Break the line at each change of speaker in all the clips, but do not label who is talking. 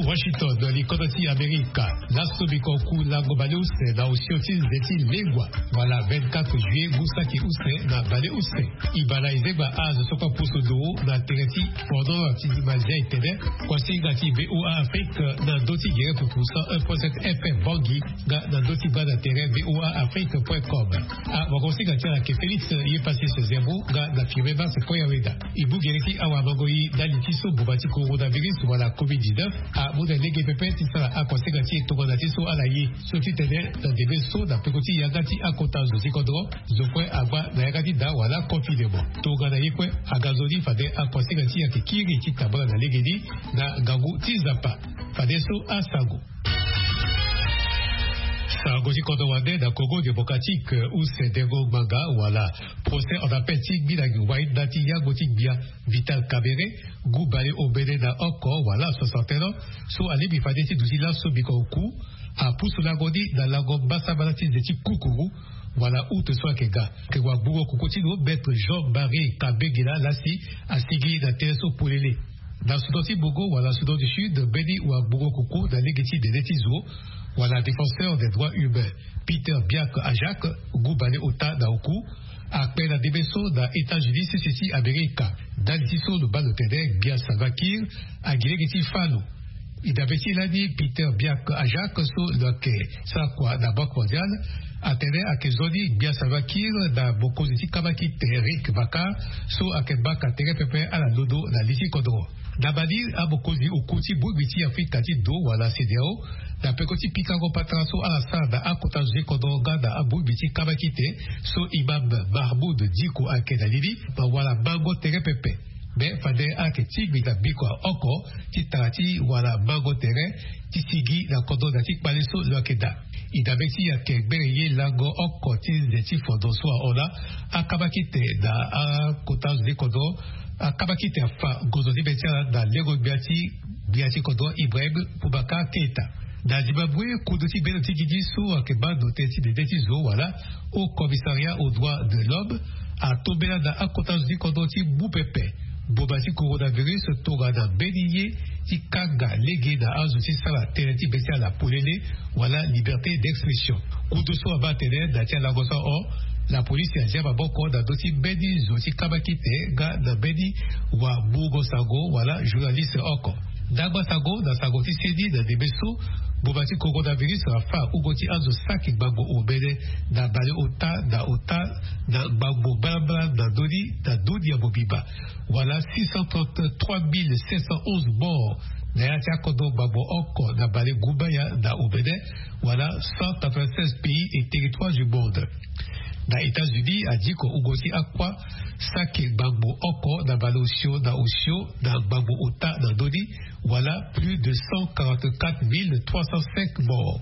Washington, l'Économie Amérique, l'Asobikoku, l'Angobaleus, la Osiotis, Zeti, Legua. Voilà, 24 juillet, Moussaki Ousse, na Bale Ousse. Ibala Izeba Az, Soka Pousodo, na Tereti, Fordon, Tizimazia et Tene, Kwasi Gati, BOA Afrique, na Doti Guerre pour 1.7 FM Bangui, na Doti Bada Terre, BOA Afrique.com. Ah, Wakonsi Gati, la Félix, y est passé ce zéro, na Firmeba, c'est Koyaweda. Ibu Gereti, Awa Mangoyi, Dalitiso, Boubati Coronavirus, voilà, COVID-19, à Moudalege Pepe, Tissala, Akwasi Gati, et Togonatiso, Alaye, Sofi Tene, dans des vaisseaux, dans Pekoti Yagati, Akotan, Zikodro, Zokwe, Agba, Nayagati, Da, voilà, confinement. Toganayekwe, Agazodi, Fade, Akwasi Gati, Akikiri, Kitabra, na Legedi, na Gagu, Tizapa, Fadeso, Asago. Sagoji Kodowade, da Congo démocratique, où c'est Dego Manga, voilà, procès en appel Tig Bilag, Waïd Dati Yagotik Bia, Vital Kabere, Goubale Obede da Oko, voilà, 61 ans, so Alibi Fadeti Douzila Sobikoku, à Pousoulagodi, da Lago Bassabalati Zeti Koukourou, voilà, où te soit Kega, que Wabugo Koukotino, Maître Jean-Marie Kabegila, Lassi, Astigui, da Teso Poulele. Dans le Soudan Bogo, voilà, Soudan du Sud, Beni ou Bogo Koukou, dans l'égétie des Netizo, voilà, défenseur des droits humains, Peter Biak Ajak, Goubane Ota Daoku, après la débesso dans États-Unis, c'est Amérique, dans le bas de Tédé, Bia Salvakir, à Guilegeti Fano. Il avait dit Peter Biak Ajak, sur le quai, ça quoi, dans la Banque mondiale, à Tédé, à Kezoni, Bia Salvakir, dans Bokoziti Kabaki, Terik Baka, sur Akebak, à Tere Pepe, à la Dodo, dans l'Issi Kodro. D'Abadi, à Bokozi, au Kouti, Boubiti, Afrique, Do, voilà, CDO, da Pekoti Pikango Patraso à la Sada, à Kotanji Kodonga, da Abou Biti Kabakite, so Imam Mahmoud Diko Akedalili, voilà, Bango Tere Pepe. Mais fade ake tigbi da biko oko, titati, voilà, Bango Tere, tisigi, la Kodon da Tikpaleso, l'Akeda. Idabeti ake bereye lago oko, tizeti fondonso a ona, a Kabakite, da a Kotanji Kodon, a Kabakite fa, Gozoni Betia, da Lego Biati Kodon, Ibrahim, Poubaka Keita. Dans Zimbabwe, Koudoti Benoti Gidiso, à Keba, Doteti de Detizo, voilà, au commissariat aux droits de l'homme, à Tobela, à Kotanzi Kodoti Boupepe, Bobati coronavirus, Togada Bélier, Tikanga, Legeda, Azuti Sala, Teneti Bessia, la Poulele, voilà, liberté d'expression. Koudoso Abatene, Datia Lagosa O, la police a déjà beaucoup d'adoti Bedi, Zoti Kabakite, Gada Bedi, Wa Bougo Sago, voilà, journaliste Oko. D'Agba Sago, dans Sagoti Sedi, dans Debesso, Bobati coronavirus, Rafa, Ugoti Azo Saki, Bagbo Obede, dans Bale Ota, dans Bagbo Balabla, dans Dodi, dans Dodi Abobiba. Voilà 633 711 morts. Nayatia Kodo Babo Oko, dans Bale Goubaya, dans Obede. Voilà 196 pays et territoires du monde. Dans les États-Unis, a dit qu'Ugoti Akwa, Saki Bagbo Oko, dans Balosio, dans Osio, dans Bagbo Ota, dans Dodi, voilà plus de 144 305 morts.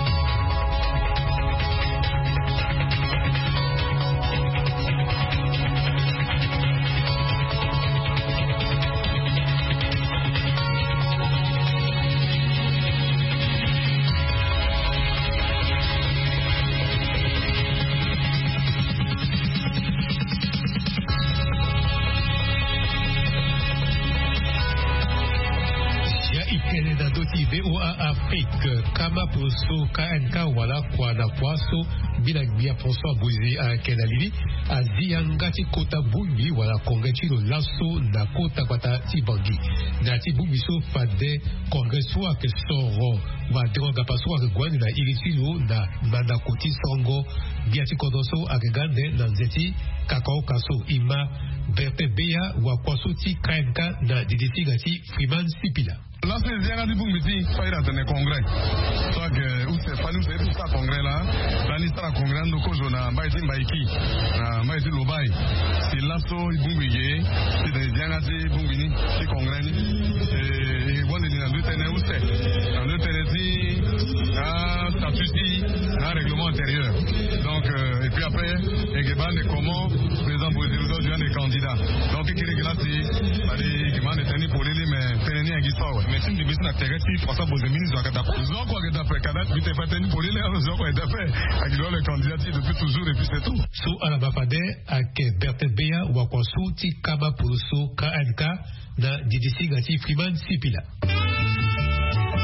BOA Afrique, Kama Poso, KNK, voilà, Kwana Poaso, Bilagbia François Bouzi à Kenalili, à Ziangati Kota Boubi, voilà, Congretilo Lasso, Nakota Kwata Tibangi, Nati Bubiso Fade, Congresso, à Soro, Madroga Paso, à Gwan, na Iritilo, na Manakoti Songo, Biati Kodoso, à Gande, Nanzeti, Kakao Kaso, Ima, Berpe Beya, Wakwasoti, KNK, na Diditi Gati, Freeman Sipila.
Là, c'est bien dit pour me dire, il faut attendre le congrès. Soit que, où c'est pas nous, c'est tout ça, congrès là. Dans l'histoire, congrès, nous, quand on a Baïti Mbaïki, Baïti Lobaï, c'est l'assaut, il bouge, c'est des bien assez, bouge, c'est congrès. Et bon, il y a deux ténèbres, où c'est? Dans deux ténèbres, statut, un règlement intérieur. Donc, et puis après, il y a comment, président Bouziroudo, il y a des candidats. Donc, il y a des candidats, des pour les mais Fénéni et Guissau. Mais si nous devons intégrer, pour ça, vous avez mis dans Katapé. Nous avons quoi que t'as fait, Kadat, puis t'es fait pour les nous avons quoi que t'as fait. Avec le candidat depuis toujours, et puis c'est tout.
Sous Alabafade, avec Berthe Beya, Wakwasu, Tikaba Puluso, KNK, na DDC Gati Freeman Sipila.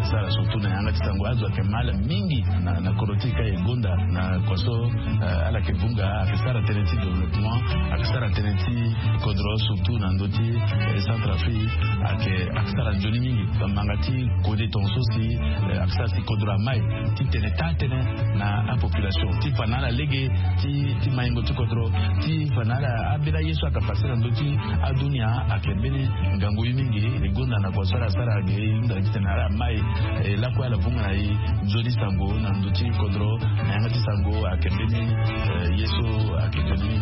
sala surtout na yanga tisango azo akemala mingi na korotika egonda na kwaso ala kebunga akisara tenenti développement akisara tenenti kodro surtout na ndoti Centrafrique akisara joni mingi mangati kode tonso si akisara si kodro mai ti tene na a population ti panala lege ti maingo ti kodro ti panala abela yesu akapasira ndoti adunia akebeni ngango mingi egonda na kwasara sara ge inda kitana mai la kwa la vunga yi joni sango na ndoti kodro na yanga ti sango akebeni yesu akebeni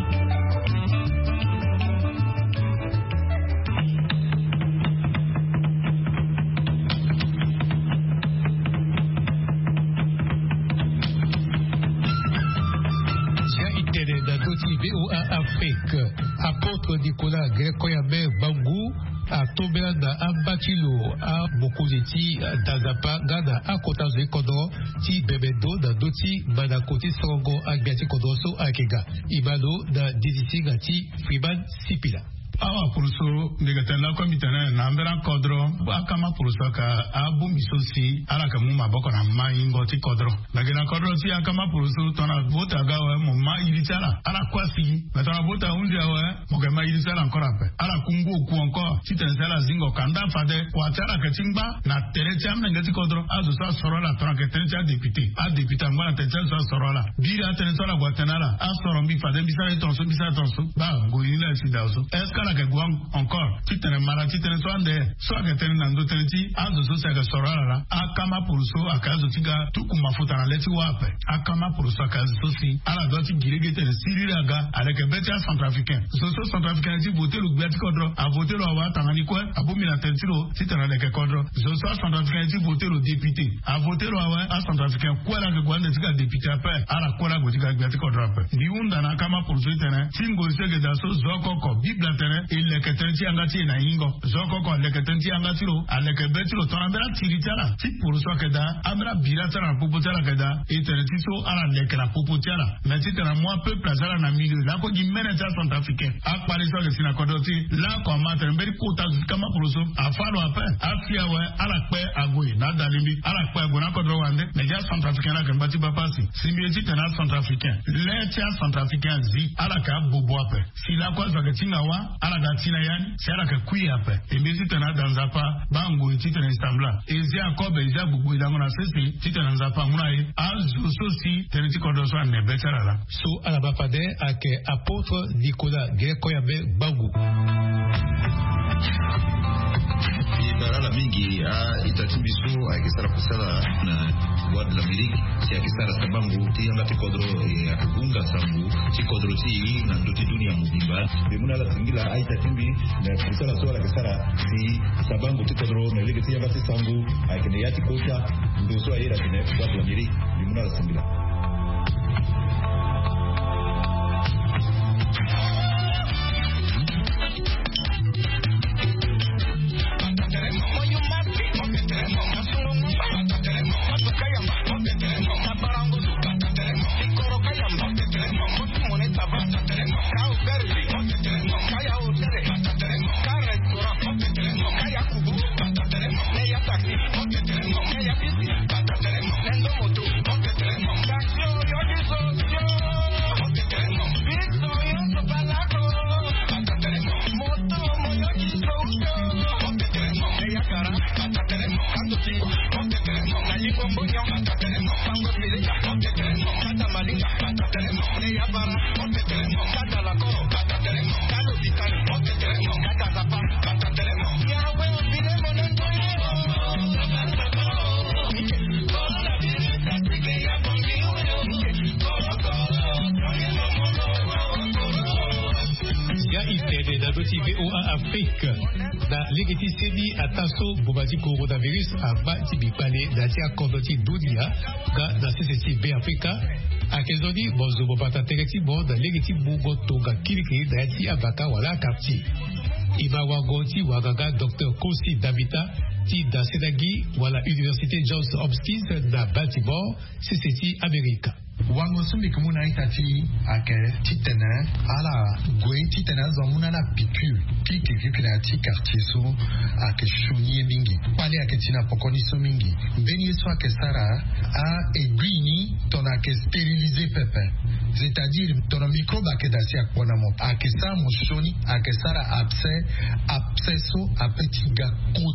VOA Afrique, apôtre Nicolas Grekoyame Bangu, a tombé na Ambachilo, a Mokozeti, Dazapa, Gana, a Kotazo Kodo, Ti Bebedo, na Doti, Manakoti Songo, Agbiati Kodoso, Akega, Imano, na Dizisiga, Ti Freeman Sipila.
Awa puruso negatela komitana na mbera kodro akama puruso ka abu misosi ala ka muma boko na mai ngoti kodro nagena kodro si akama puruso tona vota gawa mo mai ilitala ala kwasi na tona vota unja wa mo ga mai ilitala ankora pe ala kungu ku encore titensela zingo kanda fade kwatara ka timba na terecha ngati kodro azu sa sorola tona ka terecha député a député ngwana terecha sa sorola bira terecha gwatanala a sorombi fade bisara tonso ba ngoyila sidaso la que guan encore tu te mala tu te so que tenen nando teneti azo so se que sorala akama puruso akazo tiga tukuma futa na leti wape akama puruso akazo so si ala doti girigete siriraga avec betia centrafricain so centrafricain ti voter le gouvernement kodro a voter lo wa tangani ko abumi na tentiro ti tena le kodro so centrafricain ti voter le député a voter lo wa a centrafricain ko la que guan de tiga député après ala ko la go tiga gouvernement kodro après diunda na kama puruso tena tingo se que da so zokoko bibla il que tenti angati na ingo zoko ko le que tenti angati ro ale que betro tonambera tiritala ti pour so que da amra bilatara popotala que da et tenti so ala le que la popotala mais ti tena moi peuple azala na milieu la ko di meneta centrafricain a parler so que sina kodoti la ko mater mberi kota kama pour so a falo après afia we ala pe agoyi na dalimbi ala pe agona kodro wande mais ja centrafricain la que mbati papasi simbi ti tena centrafricain le tia centrafricain zi ala ka bobo après si la ko so que tinga wa ala da tina yani sera ka kuya pa embezi tana danzapa bango titana istambla ezi akobe ezi abubu idango na sesi titana nzapa munaye azu sosi teneti kodoso ne betara
so ala bapade ake apôtre Nicolas Grekoyame Bangu
barala mingi itatibiso akisara kusala na wad la Amerika si akisara sabangu ti ngati kodro akugunga sambu ti kodro ti na ndoti dunia mubimba bimuna la singila aitatimbi na kusala so akisara si sabangu ti kodro na lege ti ngati sambu akine yati kota ndoso ayera tine wad la Amerika bimuna la singila
VOA Afrique na legeti seni ataso bobati coronavirus aba tibipale na tia kondoti dunia ga na CCCB Afrika akezoni bozo bobata tereti bo na legeti mungo tonga kiriki na yati abaka wala kapti ima wangoti wagaga Dr. Kosi Davita ti da Senagi wala Université Johns Hopkins na Baltimore CCT Amerika
wango sumbi kumuna itati ake titene ala gwe titene zomuna na piqûre clique na ti quartier so ake shonye mingi pale ake tina pokoni so mingi mbeni so ake sara a aiguini ton ake stériliser pepe, c'est-à-dire ton microbe ake dasi akpona mo ake sa mo shoni ake sara abscesso a petit ga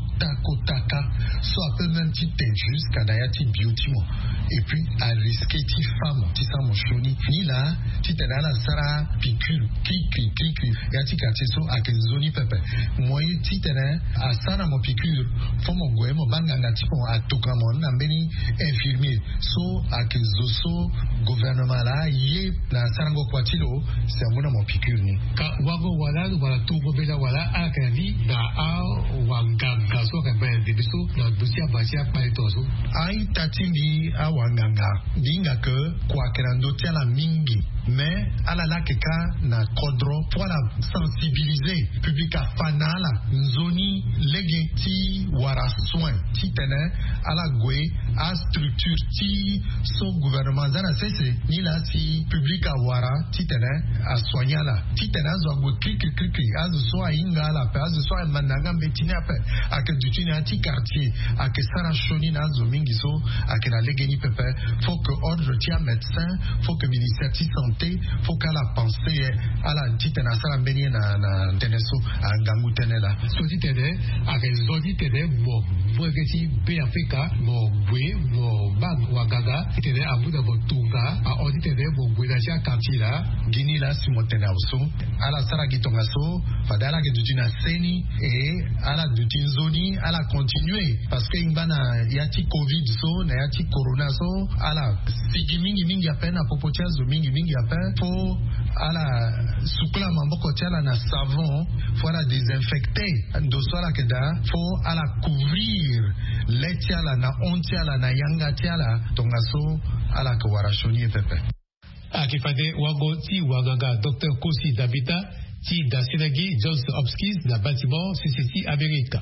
kotaka so a peu même ti tenjus kadaya ti beauty mo et puis a risqué ti femme ti sa mo shoni ni la ti tena sara piqûre clique ya ti quartier so ake zoni pepe moyi ti tena a sara mo piqûre fo mo goye mo banganga ti mo atoka mo na mbeni infirmier so ake zoso gouvernement la ye na sarango kwatilo c'est mona mo piqûre ni
ka wago wala tugo bela wala akani na a wanganga so ka ben de biso na dosia basia paletoso
ai tatindi a wanganga dinga ke kwa kerando tia la mingi mais ala la keka na kodro pour la sensibiliser public a fanala nzoni legeti wara soin ti tene ala gwe a structure ti so gouvernement zana sese ni la si public a wara ti tene a soigner la ti tene zo gwe clique azo so a inga la pe azo so a mananga betini ape ake dutini a ti quartier ake sara shoni na zo mingi so ake na legeni pepe faut que ordre ti a médecin faut que ministère ti santé faut qu'à la pensée à la ti tene sara mbeni na tene so a ngangu tene la
so ti tene ake zoni tene mo mwegeti be Afrika mo bwe mo bag wagaga ti tene abuda mo tunga a odi tene mo bwe na sia quartier la
gini la si mo tene so ala sara gitonga so fadala ke dutina seni et ala dutin zoni ala continuer parce que imbana yati covid so na yati corona so ala sigi mingi apena popotia zo mingi apena fo ala sukula mamboko tiala na savon fo ala désinfecter ndo so ala keda fo ala couvrir letiala na ontiala na yanga tiala tonga so ala ke warashoni pepe
akifade wago ti wagaga Dr. Kosi Dabita ti da Senagi Johns Hopkins na bâtiment CCC Amérique.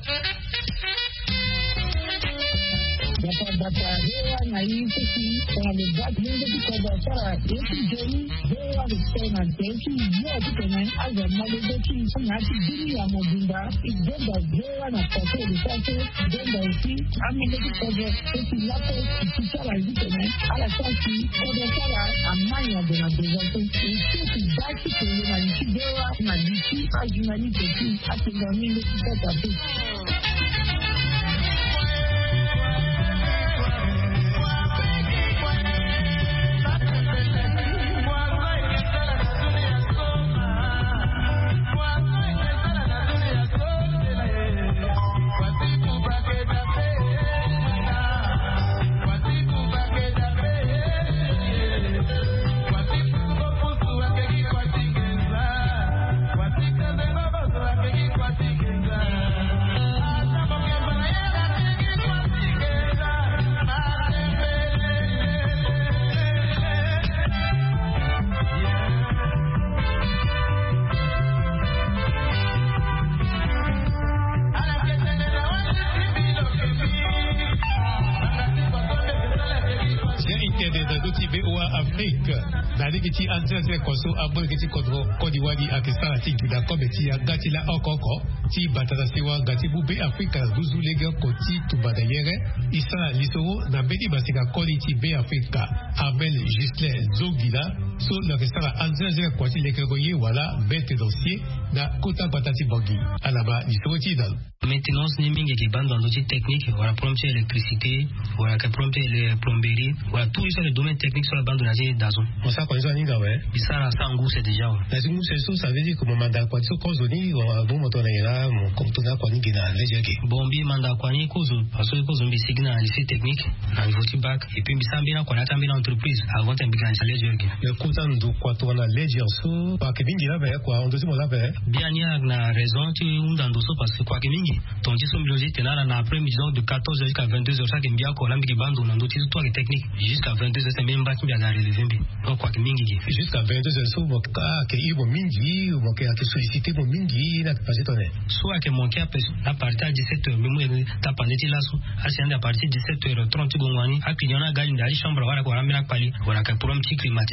Data hewa na hizi kwa lebati mingi kwa sara yetu jeni hewa tena teki yote tena aza malebeti na dini ya mobinda igenda hewa na kote lisate genda usi amileki kwa teki lapo kisara hizi tena ala sasi kwa sara amanya dena dezato usi baki kwa na nchi hewa na nchi ajunani teki atinga mingi kwa tatu.
Afrique nali kiti anzeze koso abol kiti kodro kodiwadi akisara ti gida kometi ya gati la okoko ti batata sewa gati bube Afrika zuzu lega koti tubada yere isara lisoro na bedi basika kodi ti be Afrika Abel Gisle Zogila so la kisara anzeze kwati lekego ye wala bete dossier na kota batati bogi alaba lisoro ti dal
maintenance ni mingi ki bande dans technique voilà prompter électricité voilà que prompter les plomberies voilà tout ça le domaine technique sur la bande de dazo
on ça quoi ça ninga ouais
bisara sangu c'est déjà
la sangu c'est ça veut dire que mon mandat quoi so kozoni bon moto na ira mon comptona quoi ni gina lejeke
bombi mandat quoi ni kozo parce que kozo mbi signal lycée technique na voti bac et puis bisambira quoi na tambira entreprise avant t'imbikan lejeke
le kutan do quoi to na leje so pa ke bingi la be quoi on doit mo be
bien ya na raison tu undando so parce que quoi ke mingi ton jiso mbiloji tenala na après mission de 14h jusqu'à 22h ça kimbia ko lambi bando na ndo tizo toi technique jusqu'à 22h c'est même pas qui a relevé donc quoi que mingi
jusqu'à 22h so mo ka ke ibo mingi mo ke ate solliciter mo mingi na passer tonné
soit que mon cap à partir de 17h même ta paneti là so à partir de 17h30 gongwani a client na gali ndali chambre wala ko ramira pali wala ka pour un petit climatisation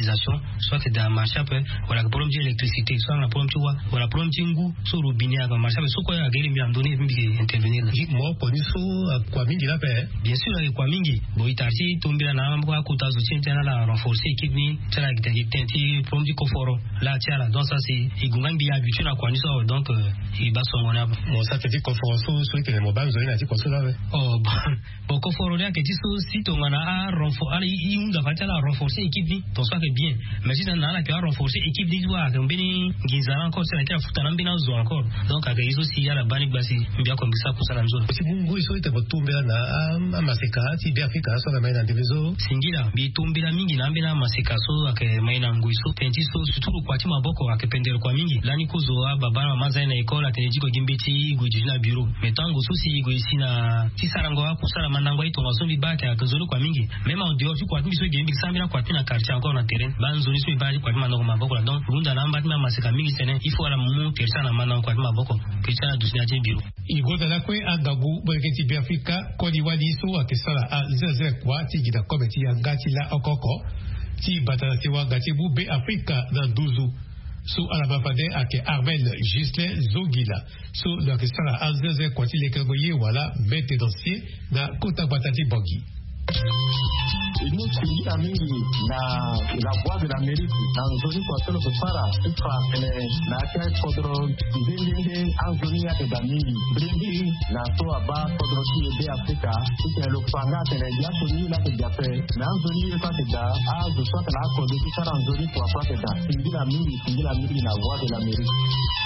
soit que dans marché après voilà problème d'électricité soit la problème tu vois voilà problème tingu sur robinet à marché mais soit à gagner bien donné intervenir
moi pour nous quoi mingi là
bien sûr quoi mingi bon itarsi tombera na mwa kota zo tient la renforcer équipe ni tala tenti problème du confort là tiens là donc ça c'est igungan bi habitué na quoi ni ça donc il va son on a
bon ça fait dire confort sur que les mobiles zo ina ti quoi ça là
oh bon confort là que tu si ton a renforcer il va faire la renforcer équipe ni donc ça fait bien mais si dans la que renforcer équipe ni doit que bini gizala encore c'est la futa na bina zo encore donc avec ils aussi il y a la bani basi bien comme ça pour ça la zone
si mungu iso ite botumbela na maseka ti bi afrika so na maina ndivizo
singila bi tumbela mingi na mbela maseka so ake maina nguiso tenti so surtout kwa ti maboko akependele kwa mingi lani kuzoa baba maza na école ateji ko gimbeti gujina bureau metango so si go isi na ti sarango akusala manango ito ngazombi bake akazolo kwa mingi même en dehors tu kwa ti so gembi samira kwa ti na quartier encore na terrain banzoni so ibali kwa ti manango maboko donc runda na mbati na maseka mingi sene il faut la mu tersa na manango kwa ti maboko kichana dusina ti bureau
igoda la kwe angagu bweketi bi afrika ko di wali so akesala a zeze kwa ti gida kometi ya ngati la okoko ti batala ti wa ngati bu be afrika na duzu so alabafade ake Armel Gislin Zogila so la kesala a zeze kwa ti lekengoye wala mete dossier na kota batati bongi
iliyoingia mingi na la voix de l'Amérique na nzoni kwa solo kusara ifa kene na kia kodro ndinde anzoni ya keda mingi brindi na so aba kodro ki de Afrika ike lo panga kene ya soni la kejape na anzoni ya keda azu so kala kodro kusara nzoni kwa keda singila mingi na voix de l'Amérique.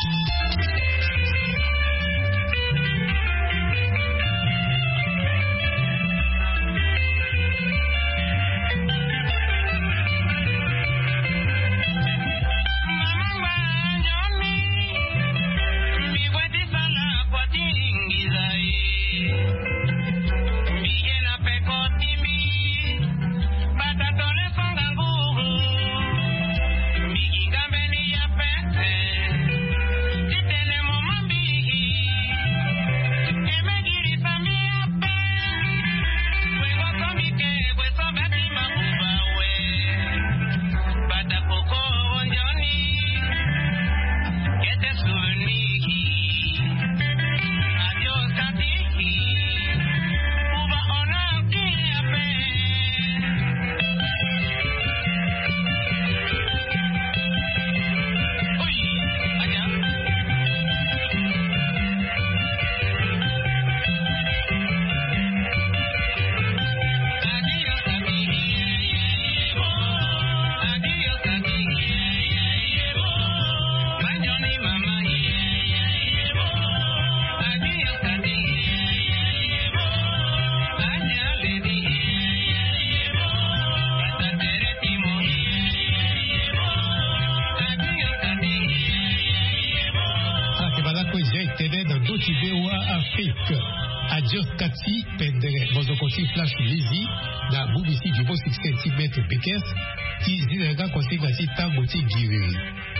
Adios Kati pendere mozokoti flash lizi na bubisi du 60 cm Pekes ti zinega konsiga si tango ti giwiri.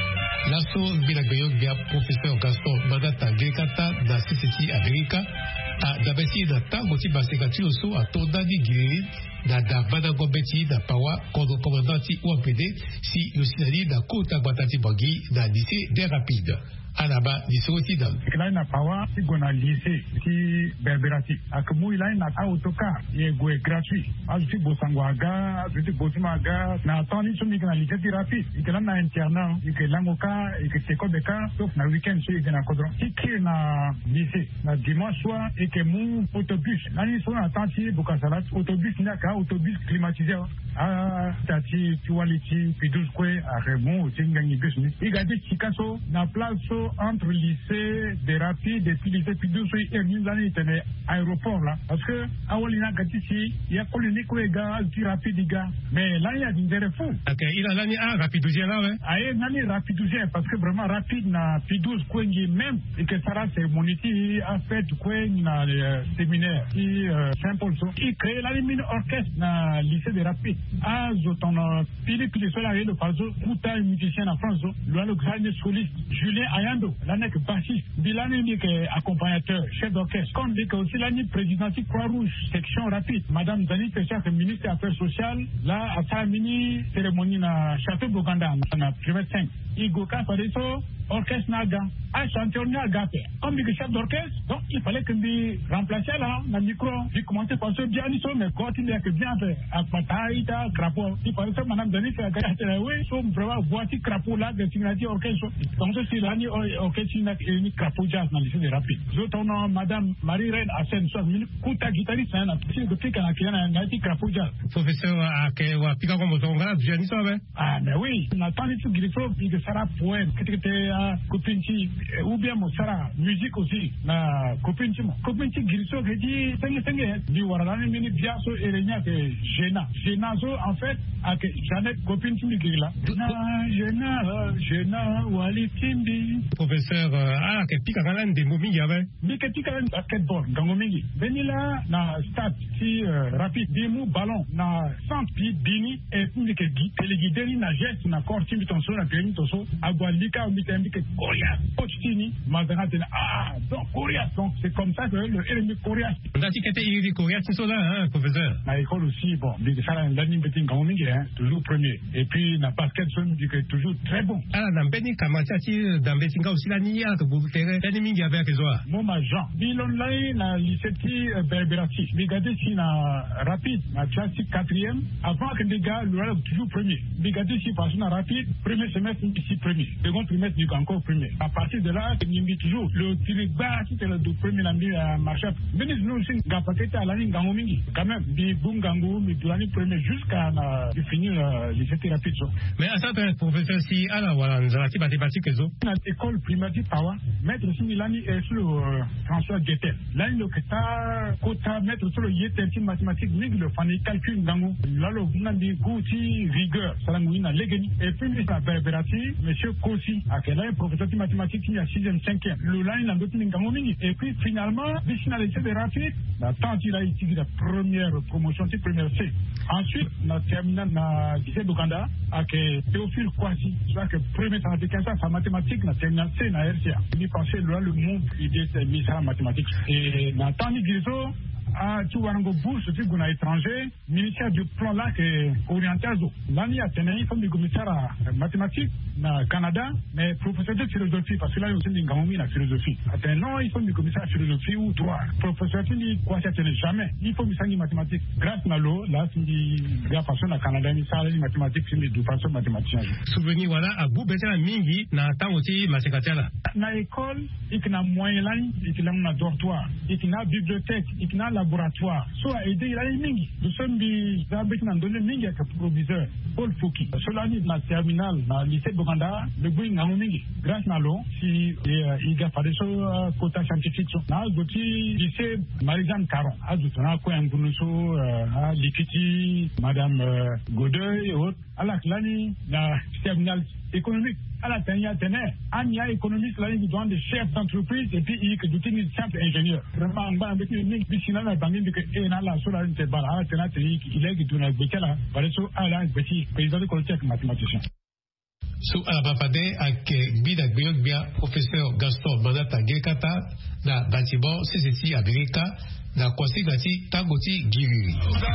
Laso bilagbeyon bia professeur Gaston Manata Gekata na CCC Amerika a dabesi na tango ti basekati oso a tondani giwiri na davana gombeti na pawa kono komandanti UAPD si yosinani na kota batati bangi na lycée des rapides. Alaba disoti dal
kilai na pawa si gona lycée si berberati akmu ilai na autoka ye go gratuit azuti bosangwaga azuti bosimaga na toni sumi na lycée di rapide ikela na internat ikelangoka iketeko sauf na weekend so ikena kodron ikiri na lycée na dimanche soir ikemu autobus nani so na tanti bokasalat autobus naka autobus climatisé a tati tualiti pidus kwe a rebon tingangi bus ni igadi chikaso na place entre lycée des rapides et puis lycée pidus et minzani tene aéroport là parce que awalina gatisi ya kolini ko ega ti rapide ga mais là il y a des fou
OK il a lani a rapidousia là ouais
aye nani rapidousia parce que vraiment rapide na pidus kwengi même et que ça c'est moniti a fait kwengi na séminaire qui Saint-Paul so qui crée la mini orchestre na lycée des rapides a zoton Philippe le Solarié le Faso kuta musicien en France le grand soliste Julien Ayam bando, l'année que bassiste, l'année que accompagnateur, chef d'orchestre, comme dit que aussi l'année présidentielle Croix-Rouge, section rapide, Madame Zani Pesha, ministre des Affaires sociales, là, à sa mini cérémonie na Château Boganda, na primaire 5. Igoka Fadeso, orchestre Naga, à chanter Naga, comme dit que chef d'orchestre, donc il fallait que me remplacer là, dans le micro, j'ai commencé par ce bien, mais quand il y a que bien fait, à Pataïta, Crapaud, il fallait que Madame Zani fait à oui, so vraiment voici Crapaud là, de signature orchestre, donc c'est l'année orchestre ni Crapaud jazz dans le lycée de rapide. D'autres Madame Marie-Reine Assen, soit Kouta guitariste, hein, c'est le truc à la Crapaud jazz.
Professeur, à Kewa, Pika comme son grade, j'ai dit ça,
ah, mais oui, on a tant de trucs qui que Sarah poème, qui était Copinchi, ou bien mon Sarah, musique aussi, na Copinchi, Copinchi Giriso, qui dit, du Warani Mini Biaso et Renia, que Gena. Genazo, en fait, avec Jeannette Copinchi Migila. Gena, Wali Timbi.
Professeur, que Pika Galan des Moumi, il y avait.
Pika Galan basketball, Gangomingi. Benila, na stade, si rapide, Dimou, ballon, na centre, Bini, et puis que téléguidé, na geste, na corps, Timbi, ton son, na Grémy, ton son, Agualika, Mitembi, que Corias, Pochtini, Mazara, donc Corias, donc c'est comme ça que le ennemi Corias.
On a dit que c'était Corias, c'est ça là, hein, professeur.
À l'école aussi, bon, ça, l'année petit Gangomingi, hein, toujours premier. Et puis, na basket, c'est toujours très bon.
Ah, dans Beni Kamachati, dans Betinga aussi, la Nia, que vous ferez, l'ennemi qui avait avec toi.
Mon Jean, Bilon Lai, na lycée Berberati, Bigade, si na rapide, na classique 4e, avant que les gars, le toujours premier. Bigade, si passe na rapide, premier semestre, ici premier. Second trimestre, du encore premier. À partir de là, il y a toujours le tiré bas, c'était le premier l'année à marché. Mais nous aussi, Gapakete à l'année Gangomingi. Quand même, des boum Gango, mais de l'année première jusqu'à finir le lycée rapide.
Mais à ça, professeur, si, alors voilà, nous avons mathématiques et autres.
Dans l'école primaire de Tawa, maître Similani est sur le François Guettel. Là, il y a quota maître sur le Yetel mathématiques, mais le fan calcul Gango. Là, le gouvernement dit Gouti, rigueur, Salamouina, Legeni. Et puis, il y a Berberati, monsieur Kossi, à quel âge, professeur de mathématiques, il y a 6e, 5e. Le line, il a d'autres Gangomingi. Et puis, finalement, destinalité de rapide, la tante, il a été la première promotion, c'est première C. Ensuite, on a terminé dans le lycée d'Ouganda, avec Théophile Kwasi, soit que premier sanatiquin, ça, sa mathématique, on a terminé C, dans RCA. Il pensait, le monde, il était mis à la mathématique. Et dans le temps de Guizo, à Touarango Bourse, c'est qu'on a étranger, ministère du plan là, qui est oriental. L'année à Ténéi, comme le commissaire à mathématiques, au Canada, mais professeur de philosophie, parce que là, il y a aussi une grande la philosophie. À Ténéi, il faut le commissaire à philosophie ou droit. Professeur, tu dis quoi, ça ne jamais. Il faut me mathématiques. Grâce à l'eau, là, tu dis, la façon, à Canada, il y a les mathématiques, c'est de façon mathématicienne.
Souvenir, voilà, à bout, ben, mingi, n'a tant aussi, ma secrétaire.
Dans l'école, il y a moyen line, il y a un dortoir, il y a une bibliothèque, il y a laboratoire. Soit aider, il y a une mingi. Nous sommes des abeilles dans le mingi avec le proviseur, Paul Fouki. Cela dit, dans la terminale, dans le lycée de Boganda, le bruit n'a mingi. Grâce à l'eau, si il y a pas de choses, quota scientifique, dans le lycée, Marie-Jeanne Caron, à Zoutona, Kouengounoso, à Likiti, Madame Godeux et autres, à la clanie, dans la terminale économique. À la Tania Ténè, Ania économiste, là, il doit des chefs d'entreprise et puis il y a des simples ingénieurs. Vraiment, on va avec une piscine, la banque, et là, sur la Ténè, il est qui tourne avec Bécala, par exemple, à la petit président de collège mathématicien.
Sous Alabapade, avec Bida Biogbia, professeur Gaston Manata Gekata, na bâtiment CCC America, na Kwasi Gati, Tangoti Giriri.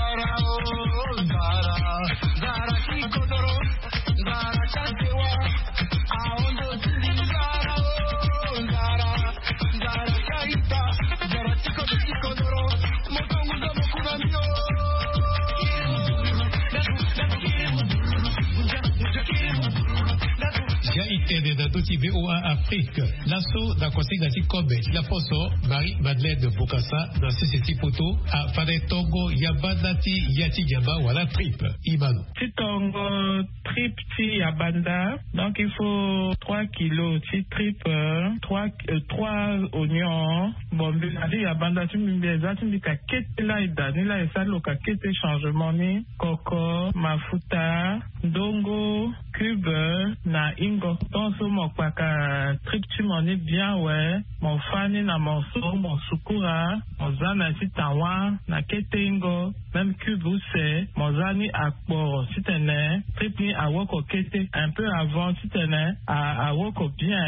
De Doti VOA Afrique, l'assaut d'un conseil d'Atik Kobe, la Fosso, Marie-Madeleine de Bokassa, dans CCT Poto, à Fade Tongo, Yabandati, Yati Yaba, ou à la trip, Imano.
Ti Tongo, trip, ti Yabanda, donc il faut 3 kilos, ti trip, 3 oignons, bon, Biladi Yabanda, tu me dis, tu me dis, kete la ida, ni la esa lo ka kete changement ni, coco, mafuta, dongo, cube, na ingo. Donc, mon paka trip tu m'en es bien, ouais. Mon fani na morceau, mon sukura, mon zana si tawa, na ketengo, même cube ou c'est, mon zani akbo, si t'en es, trip ni a woko kete, un peu avant, si t'en es, a woko bien,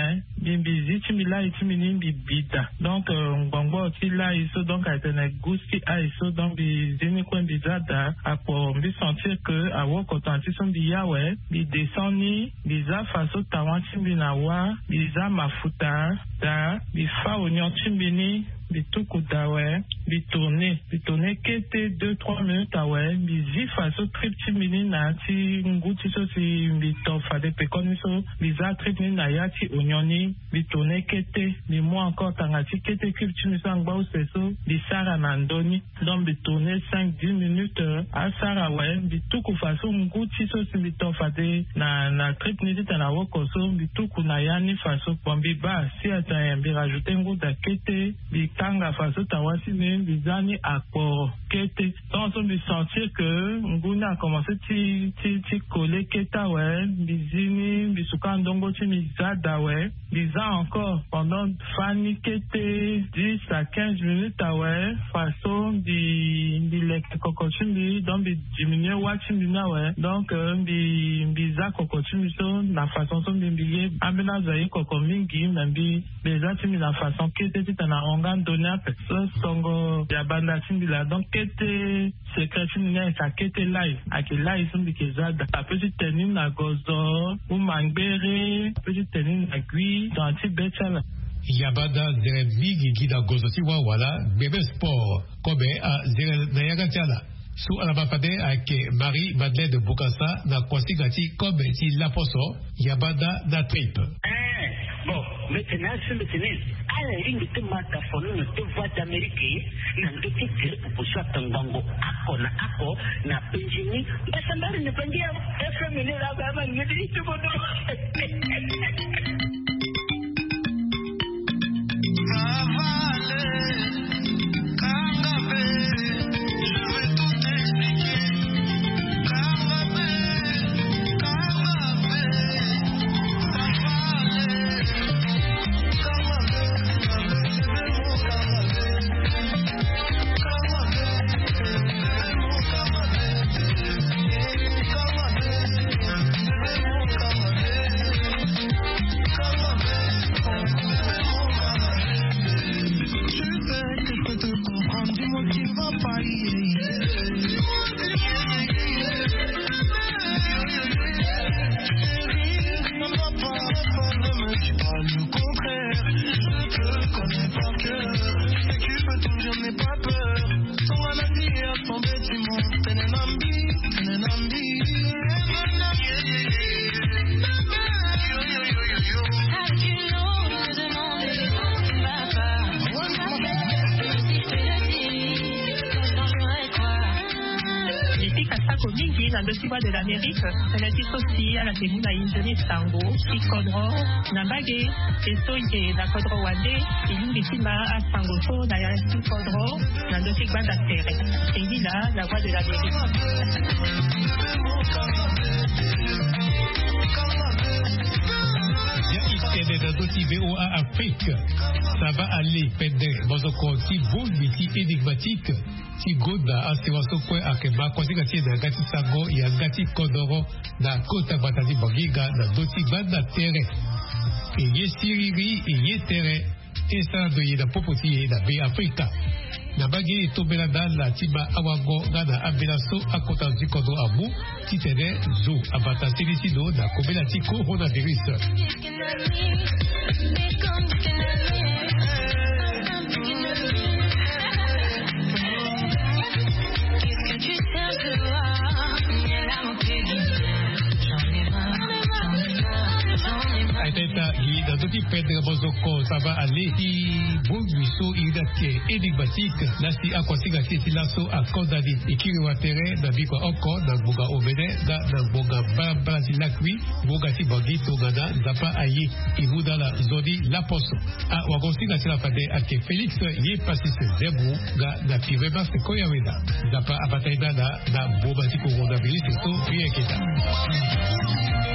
bimbizi chimila ichimini bibida donc ngbongbo tila iso donc atene gusti a iso donc bizini kwen bizada apo mbi sentir que awo kotanti son biyawe bi descendni biza faso tawan chimbi na wa biza mafuta da bifa onyon chimbini bituku dawe bitourne kete 2-3 minutes awe bizi faso trip chimini na ti nguti so si bitofa de pekoni so biza trip ni na ya ti onyoni bitourne kete bi mo encore tangati kete trip chimini so angba useso bisara na ndoni donc bitourne 5-10 minutes asara we bituku faso nguti so si bitofa de na trip ni ti na woko so bituku na ya ni faso bombi ba si ata bi rajouter nguda kete bi tanga faso tawasi ne bizani akpo kete donc on me sentir que nguna a commencé ti coller keta ouais bizini bisuka ndongo ti mizada ouais biza encore pendant fani kete 10 à 15 minutes ouais faso bi lek kokochimbi donc bi diminuer watchimbi na ouais donc biza kokochimbi so na façon so biye ambena zayi kokomingi membi biza ti na façon kete ti na ongan donner so songo ya banda simbila donc kete secret ni sa kete live aki live sumbi kezada a petit tenir na gozo ou mangbere petit tenir na gui dans ti betala
yabada zere bigi gida gozo ti wa wala bebe sport kobe a zere na yaga tiala su alabapade ake Marie Madeleine de Bokassa na konsigati kobe ti laposo yabada na trip.
Bon, maintenant, ce matin, à la ligne de Matafono, de voix d'Amérique, n'a pas été pour soit un bango, ako, na Benjini, mais ça m'a ne pas dire, FMN là-bas, me dit tout le monde.
De l'Amérique, c'est la aussi à la Témouna Indonésie Tango, qui Kodro, Nambage, et Soye, la Kodro Wade, et l'Unitima à Sangoto, d'ailleurs, qui Kodro, dans le Sigma d'Actere. Et il là, la voix de l'Amérique.
VOA Afrique, ça va aller pendant Bozoko, si bon, si énigmatique, si Goda, Asewaso, Akema, Konsigati, Nagati Sango, Yangati Kodoro, na Kota Batati Bangiga, na Doti Banda Terre, et Yesiriri, et Yetere, et ça de la Popoti, na B Africa. Nabagi Tobelada, la Tiba Awago, Nana Abelaso, Akota Zikodo Amu, Titene, Zou, Abata Telicido, na Kobelati Coronavirus. Aiteta guida tutti Pedro Bozoko ça va aller di Bonguiso idake enigmatique nasi akwasiga titi laso akondani ikiri watere na biko oko na buga obede na buga Brasilakwi buga ti bangito gana zapa ayi ibuda la zodi la poso a wagosiga tila pade ake Felix ye pasise zebu ga na pivema se koyaweda zapa apataida na boba ti coronavirus to rieketa